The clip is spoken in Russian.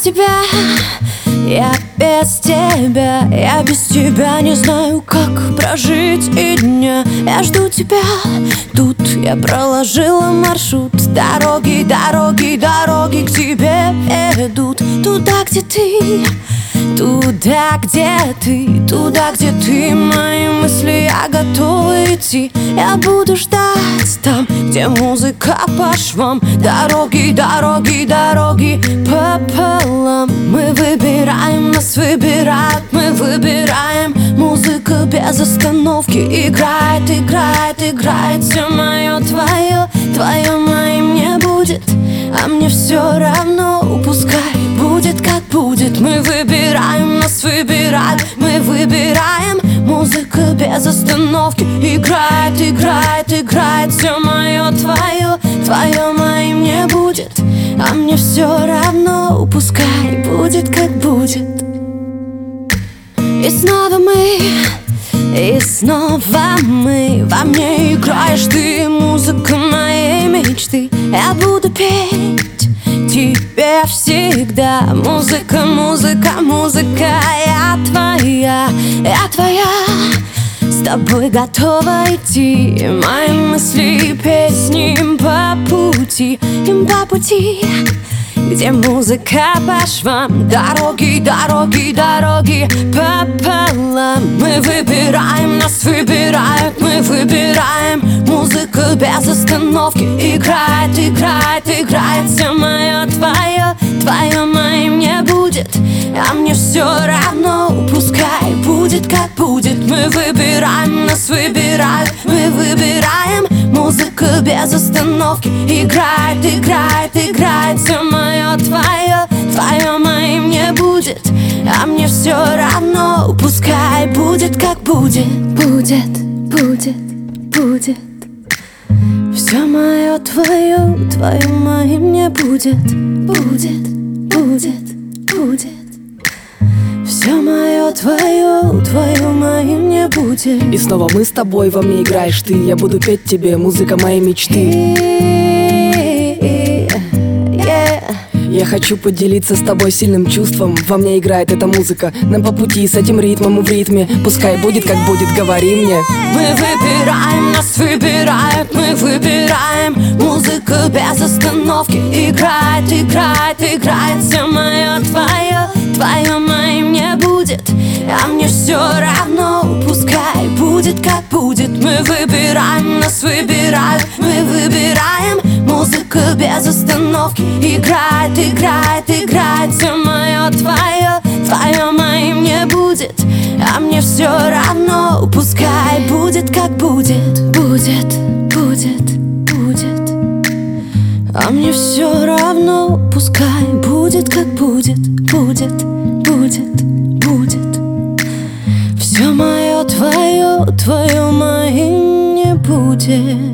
тебя, я без тебя, я без тебя не знаю, как прожить и дня. Я жду тебя, тут я проложила маршрут. Дороги, дороги, дороги к тебе ведут. Туда, где ты, туда, где ты, туда, где ты. Мои мысли, я готова идти. Я буду ждать там, где музыка по швам. Дороги, дороги, дороги пополам. Мы выбираем, нас выбирают, мы выбираем. Музыка без остановки играет, играет, играет. Все мое, твое, твое моим не будет. А мне все равно, пускай будет как будет. Мы выбираем, нас выбирают, мы выбираем. Музыка без остановки играет, играет, играет. Все мое, твое, твое моим не будет. А мне все равно, пускай будет как будет. И снова мы, и снова мы. Во мне играешь ты, музыка моей мечты. Я буду петь тебе всегда. Музыка, музыка, музыка, я твоя, я твоя. С тобой готова идти. Мои мысли, песни им по пути, им по пути. Где музыка по швам. Дороги, дороги, дороги пополам. Мы выбираем, нас выбирают, мы выбираем. Музыка без остановки играет, играет, играет. Все мое, твое, твое моим не будет. А мне все равно, пускай будет как будет. Мы выбираем, нас выбирают, мы выбираем. Музыка без остановки играет, играет, играет. Все мое, твое, твое моим не будет. А мне все равно, пускай будет как будет. Будет, будет, будет. Все мое, твое, твое моим не будет. Будет, будет, будет. Все мое, твое, твое моим не будет. И снова мы с тобой, во мне играешь ты. Я буду петь тебе, музыка моей мечты. Я хочу поделиться с тобой сильным чувством. Во мне играет эта музыка. Нам по пути с этим ритмом и в ритме. Пускай будет как будет, говори мне. Мы выбираем, нас выбирают, мы выбираем. Музыка без остановки играет, играет, играет. Все мое, твое, твое моим не будет. А мне все равно, пускай будет как будет. Мы выбираем, нас выбирают, мы выбираем. Музыка без остановки играет, играет, играет. Все мое, твое, твое моим не будет. А мне все равно, пускай будет как будет. Будет, будет, будет. А мне все равно, пускай будет как будет. Будет, будет, будет. Все мое, твое, твое моим не будет.